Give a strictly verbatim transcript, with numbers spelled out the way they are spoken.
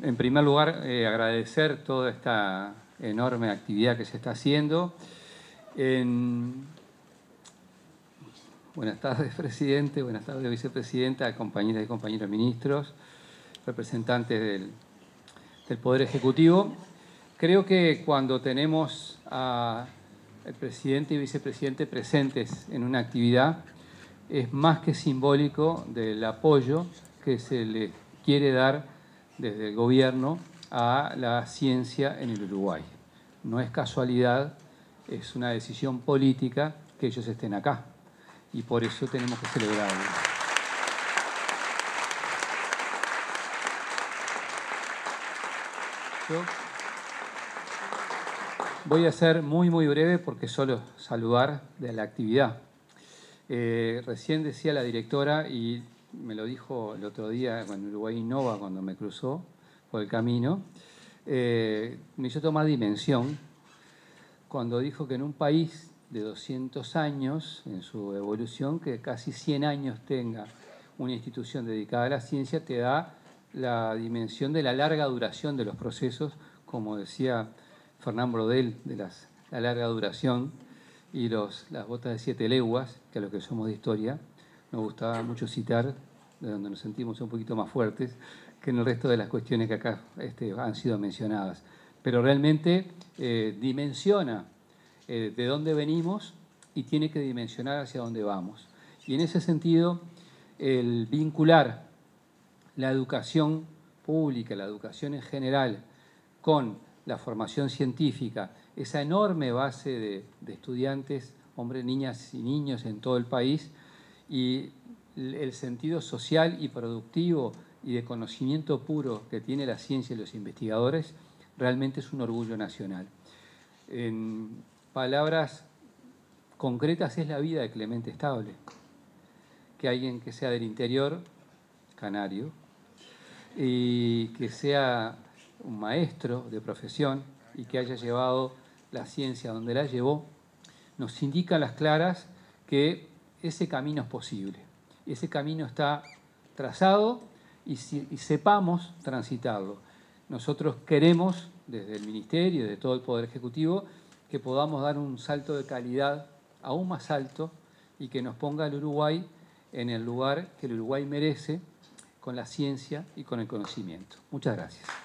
en primer lugar, eh, agradecer toda esta enorme actividad que se está haciendo. En... Buenas tardes, presidente. Buenas tardes, vicepresidenta, compañeras y compañeros ministros, representantes del, del Poder Ejecutivo. Creo que cuando tenemos al presidente y vicepresidente presentes en una actividad, es más que simbólico del apoyo que se le quiere dar desde el gobierno a la ciencia en el Uruguay. No es casualidad, es una decisión política que ellos estén acá y por eso tenemos que celebrarlo. Yo voy a ser muy, muy breve porque solo saludar de la actividad. Eh, recién decía la directora, y me lo dijo el otro día en Uruguay Innova cuando me cruzó por el camino, eh, me hizo tomar dimensión cuando dijo que en un país de doscientos años en su evolución, que casi cien años tenga una institución dedicada a la ciencia, te da la dimensión de la larga duración de los procesos, como decía Fernán Brodel, de las, la larga duración y los, las botas de siete leguas, que a los que somos de historia nos gustaba mucho citar, de donde nos sentimos un poquito más fuertes que en el resto de las cuestiones que acá este, han sido mencionadas. Pero realmente eh, dimensiona eh, de dónde venimos y tiene que dimensionar hacia dónde vamos. Y en ese sentido, el vincular la educación pública, la educación en general, con la formación científica, esa enorme base de, de estudiantes, hombres, niñas y niños en todo el país, y el sentido social y productivo y de conocimiento puro que tiene la ciencia y los investigadores, realmente es un orgullo nacional. En palabras concretas, es la vida de Clemente Estable, que alguien que sea del interior, canario, y que sea un maestro de profesión y que haya llevado la ciencia donde la llevó, nos indica a las claras que ese camino es posible. Ese camino está trazado y, si, y sepamos transitarlo. Nosotros queremos, desde el Ministerio y de todo el Poder Ejecutivo, que podamos dar un salto de calidad aún más alto y que nos ponga al Uruguay en el lugar que el Uruguay merece, con la ciencia y con el conocimiento. Muchas gracias.